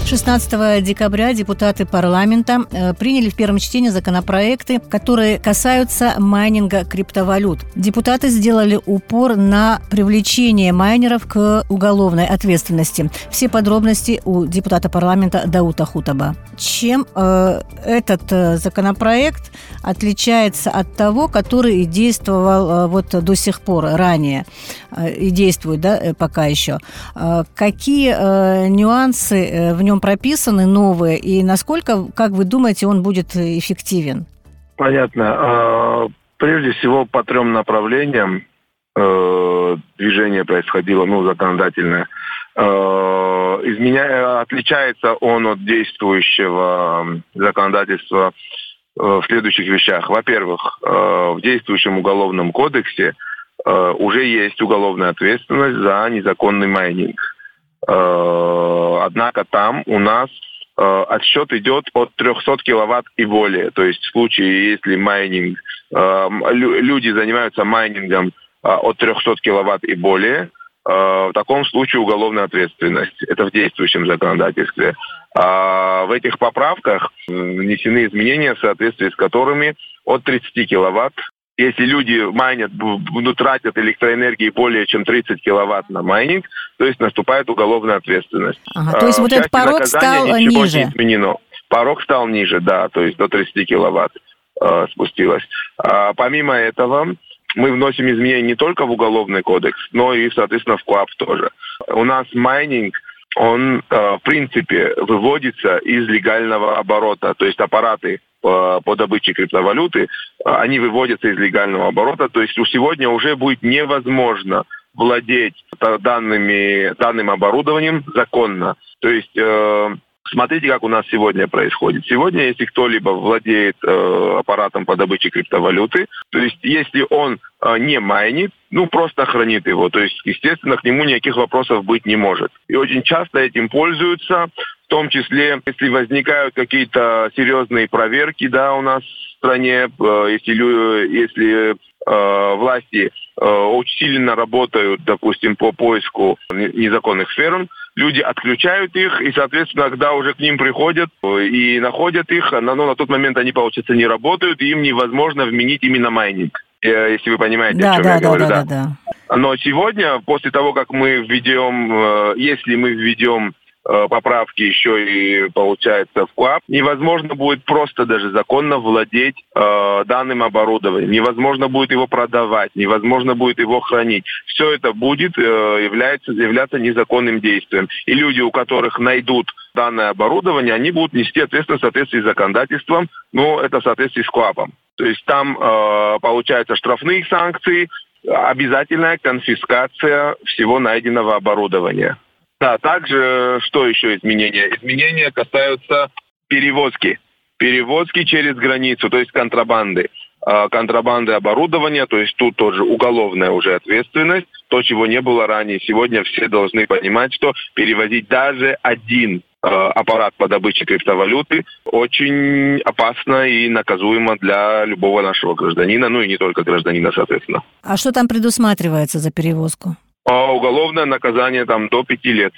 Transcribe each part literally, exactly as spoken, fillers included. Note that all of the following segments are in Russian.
шестнадцатого декабря депутаты парламента приняли в первом чтении законопроекты, которые касаются майнинга криптовалют. Депутаты сделали упор на привлечение майнеров к уголовной ответственности. Все подробности у депутата парламента Даута Хутаба. Чем э, этот э, законопроект отличается от того, который действовал э, вот до сих пор, ранее, э, и действует, да, пока еще? Э, какие э, нюансы э, в нем прописаны новые, и насколько, как вы думаете, он будет эффективен? Понятно. Прежде всего, по трем направлениям движение происходило, ну, законодательное. Изменя... Отличается он от действующего законодательства в следующих вещах. Во-первых, в действующем уголовном кодексе уже есть уголовная ответственность за незаконный майнинг. Однако там у нас отсчет идет от трехсот киловатт и более. То есть в случае, если майнинг, люди занимаются майнингом от трехсот киловатт и более, в таком случае уголовная ответственность. Это в действующем законодательстве. А в этих поправках внесены изменения, в соответствии с которыми от тридцати киловатт, если люди майнят, будут тратят электроэнергии более чем тридцать киловатт на майнинг, то есть наступает уголовная ответственность. Ага, то есть а, вот этот порог стал ниже? Не изменено. Порог стал ниже, да, то есть до тридцати киловатт э, спустилось. А, помимо этого, мы вносим изменения не только в Уголовный кодекс, но и, соответственно, в КоАП тоже. У нас майнинг, он, э, в принципе, выводится из легального оборота, то есть аппараты по, по добыче криптовалюты, они выводятся из легального оборота, то есть сегодня уже будет невозможно владеть данными, данным оборудованием законно. То есть э, смотрите, как у нас сегодня происходит. Сегодня, если кто-либо владеет э, аппаратом по добыче криптовалюты, то есть если он э, не майнит, ну просто хранит его, то есть, естественно, к нему никаких вопросов быть не может. И очень часто этим пользуются, в том числе, если возникают какие-то серьезные проверки, да, у нас в стране, э, если, если э, власти э, усиленно работают, допустим, по поиску незаконных ферм, люди отключают их, и, соответственно, когда уже к ним приходят и находят их, но на тот момент они, получается, не работают, и им невозможно вменить именно майнинг. Если вы понимаете, да, о чем да, я да, говорю. Да, да. да, да. Но сегодня, после того, как мы введем, если мы введем поправки еще и, получается, в КоАП, невозможно будет просто даже законно владеть э, данным оборудованием, невозможно будет его продавать, невозможно будет его хранить. Все это будет э, является, являться незаконным действием. И люди, у которых найдут данное оборудование, они будут нести ответственность в соответствии с законодательством, но это в соответствии с КоАПом. То есть там э, получаются штрафные санкции, обязательная конфискация всего найденного оборудования. Да, также, что еще изменения? Изменения касаются перевозки. Перевозки через границу, то есть контрабанды. Контрабанды оборудования, то есть тут тоже уголовная уже ответственность, то, чего не было ранее. Сегодня все должны понимать, что перевозить даже один аппарат по добыче криптовалюты очень опасно и наказуемо для любого нашего гражданина, ну и не только гражданина, соответственно. А что там предусматривается за перевозку? Уголовное наказание там до пяти лет.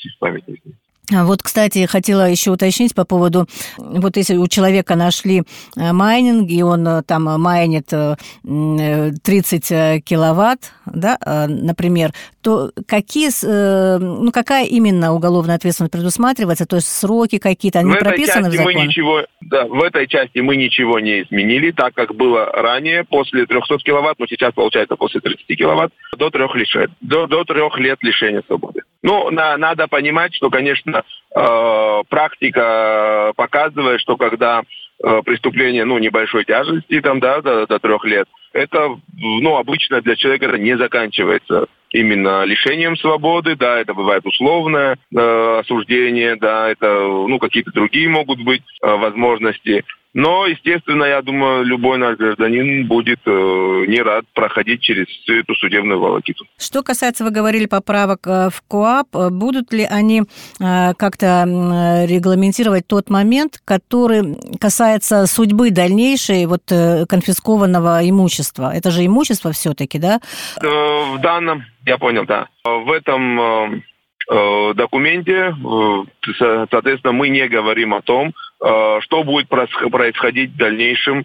Вот, кстати, хотела еще уточнить по поводу, вот если у человека нашли майнинг, и он там майнит тридцать киловатт, да, например, то какие, ну, какая именно уголовная ответственность предусматривается, то есть сроки какие-то, они прописаны в законе? Мы ничего, да, в этой части мы ничего не изменили, так как было ранее, после трехсот киловатт, но сейчас, получается, после тридцати киловатт, до трех, лишения, до, до трех лет лишения свободы. Ну, на, надо понимать, что, конечно, э, практика показывает, что когда э, преступление, ну, небольшой тяжести, там, да, до, до трех лет, это, ну, обычно для человека это не заканчивается именно лишением свободы, да, это бывает условное э, осуждение, да, это, ну, какие-то другие могут быть э, возможности. Но, естественно, я думаю, любой наш гражданин будет э, не рад проходить через всю эту судебную волокиту. Что касается, вы говорили, поправок в КоАП, будут ли они э, как-то регламентировать тот момент, который касается судьбы дальнейшей вот, э, конфискованного имущества? Это же имущество все-таки, да? Э, в данном, я понял, да. В этом... Э, э, документе, э, соответственно, мы не говорим о том, э, что будет происходить в дальнейшем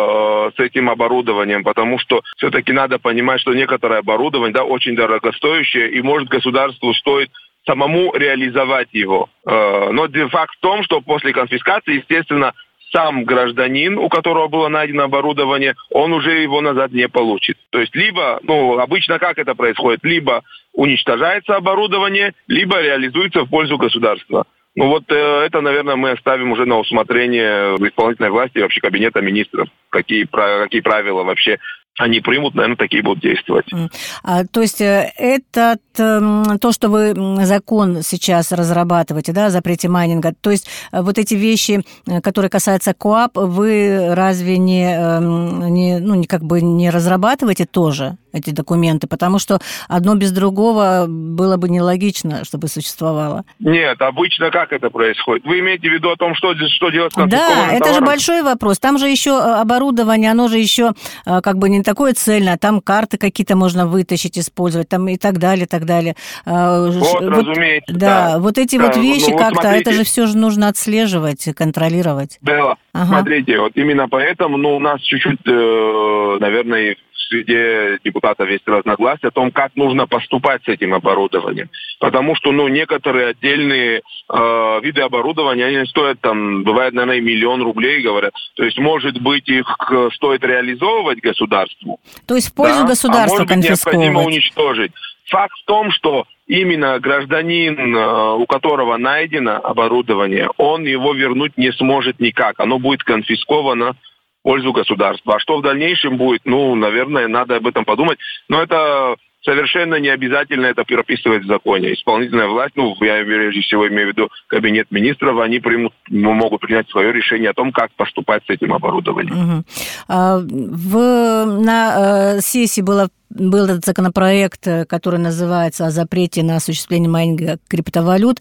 э, с этим оборудованием, потому что все-таки надо понимать, что некоторое оборудование, да, очень дорогостоящее, и может государству стоит самому реализовать его. Э, но факт в том, что после конфискации, естественно, сам гражданин, у которого было найдено оборудование, он уже его назад не получит. То есть либо, ну, обычно как это происходит, либо уничтожается оборудование, либо реализуется в пользу государства. Ну вот э, это, наверное, мы оставим уже на усмотрение исполнительной власти и вообще Кабинета министров, какие, какие правила вообще они примут, наверное, такие будут действовать. А, то есть это то, что вы закон сейчас разрабатываете, да, о запрете майнинга, то есть вот эти вещи, которые касаются КоАП, вы разве не, не, ну, как бы не разрабатываете тоже эти документы? Потому что одно без другого было бы нелогично, чтобы существовало. Нет, обычно как это происходит? Вы имеете в виду о том, что, что делать с конфискованным Да, это товаром? же большой вопрос. Там же еще оборудование, оно же еще как бы не такое цельное, там карты какие-то можно вытащить, использовать, там и так далее, и так далее. Вот, вот разумеется. Да, да, вот эти да, вот вещи ну, как-то, вот это же все же нужно отслеживать, контролировать. Да, ага. Смотрите, вот именно поэтому, ну, у нас чуть-чуть, э, наверное, в среде депутатов есть разногласия о том, как нужно поступать с этим оборудованием. Потому что, ну, некоторые отдельные э, виды оборудования, они стоят, там, бывает, наверное, миллион рублей, говорят. То есть, может быть, их стоит реализовывать государству. То есть в пользу да? государства а может быть, конфисковывать. необходимо уничтожить. Факт в том, что именно гражданин, у которого найдено оборудование, он его вернуть не сможет никак. Оно будет конфисковано в пользу государства. А что в дальнейшем будет, ну, наверное, надо об этом подумать. Но это совершенно не обязательно это прописывать в законе. Исполнительная власть, ну, я прежде всего имею в виду Кабинет министров, они примут, могут принять свое решение о том, как поступать с этим оборудованием. Угу. А, в, на э, сессии было был этот законопроект, который называется «О запрете на осуществление майнинга криптовалют».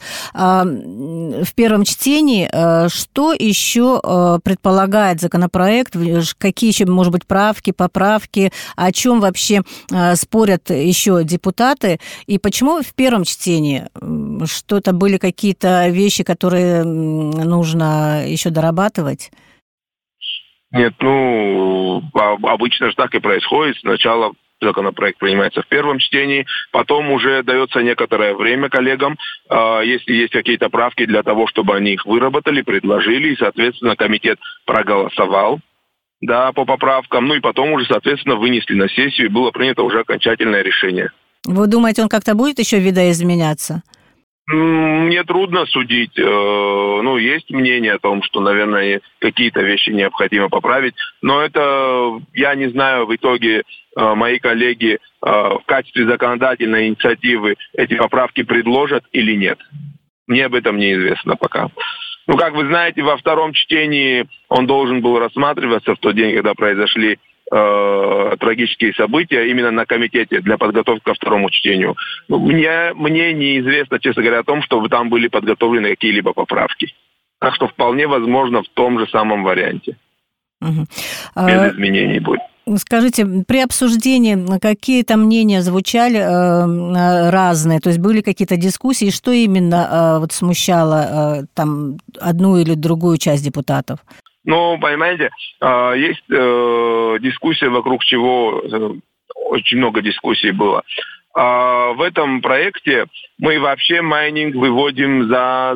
В первом чтении что еще предполагает законопроект? Какие еще, может быть, правки, поправки? О чем вообще спорят еще депутаты? И почему в первом чтении? Что-то были какие-то вещи, которые нужно еще дорабатывать? Нет, ну, обычно же так и происходит. Сначала законопроект принимается в первом чтении, потом уже дается некоторое время коллегам, если есть какие-то правки, для того, чтобы они их выработали, предложили, и, соответственно, комитет проголосовал, да, по поправкам, ну и потом уже, соответственно, вынесли на сессию, и было принято уже окончательное решение. Вы думаете, он как-то будет еще видоизменяться? Мне трудно судить. Ну, есть мнение о том, что, наверное, какие-то вещи необходимо поправить, но это, я не знаю, в итоге мои коллеги в качестве законодательной инициативы эти поправки предложат или нет. Мне об этом неизвестно пока. Ну, как вы знаете, во втором чтении он должен был рассматриваться в тот день, когда произошли э, трагические события, именно на комитете для подготовки ко второму чтению. Ну, мне, мне неизвестно, честно говоря, о том, чтобы там были подготовлены какие-либо поправки. Так что вполне возможно в том же самом варианте. Угу. Без изменений будет. Скажите, при обсуждении какие-то мнения звучали э, разные, то есть были какие-то дискуссии, что именно э, вот смущало э, там одну или другую часть депутатов? Ну, понимаете, э, есть э, дискуссия, вокруг чего э, очень много дискуссий было. Э, в этом проекте мы вообще майнинг выводим за...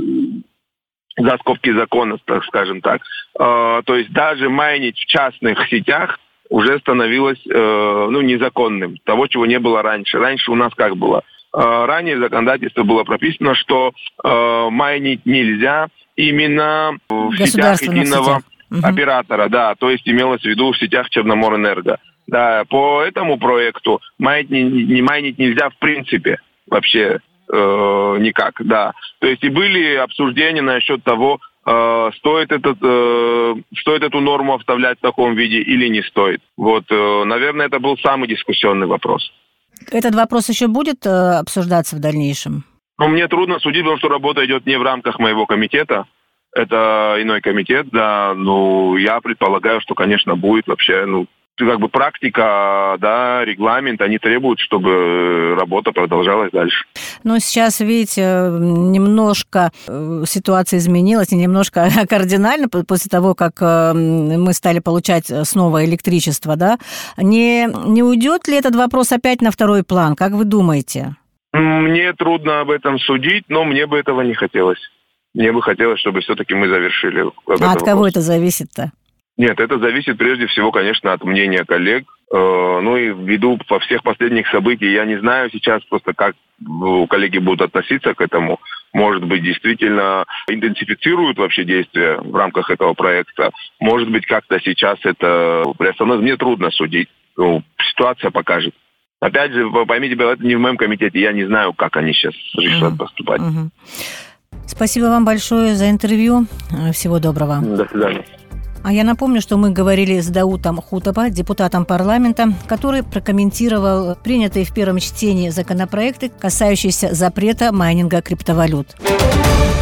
за скобки закона, так скажем так. Э, то есть даже майнить в частных сетях уже становилось э, ну, незаконным, того, чего не было раньше. Раньше у нас как было? Э, ранее в законодательстве было прописано, что э, майнить нельзя именно в сетях единого сетях. оператора, угу. да, то есть имелось в виду в сетях Черноморэнерго. Да, по этому проекту майнить, не, не майнить нельзя в принципе вообще э, никак, да. То есть и были обсуждения насчет того, э, стоит, этот, э, стоит эту норму оставлять в таком виде или не стоит. Вот, э, наверное, это был самый дискуссионный вопрос. Этот вопрос еще будет э, обсуждаться в дальнейшем? Ну, мне трудно судить, потому что работа идет не в рамках моего комитета. Это иной комитет, да. Ну, я предполагаю, что, конечно, будет вообще, ну, как бы практика, да, регламент, они требуют, чтобы работа продолжалась дальше. Но сейчас, видите, немножко ситуация изменилась, не немножко, а кардинально после того, как мы стали получать снова электричество, да? Не, не уйдет ли этот вопрос опять на второй план? Как вы думаете? Мне трудно об этом судить, но мне бы этого не хотелось. Мне бы хотелось, чтобы все-таки мы завершили. А от кого это зависит-то? Нет, это зависит прежде всего, конечно, от мнения коллег. Ну и ввиду по всех последних событий, я не знаю сейчас просто, как коллеги будут относиться к этому. Может быть, действительно интенсифицируют вообще действия в рамках этого проекта. Может быть, как-то сейчас это приостановится. Мне трудно судить. Ну, ситуация покажет. Опять же, поймите, это не в моем комитете. Я не знаю, как они сейчас решат uh-huh. поступать. Uh-huh. Спасибо вам большое за интервью. Всего доброго. До свидания. А я напомню, что мы говорили с Даутом Хутапа, депутатом парламента, который прокомментировал принятые в первом чтении законопроекты, касающиеся запрета майнинга криптовалют.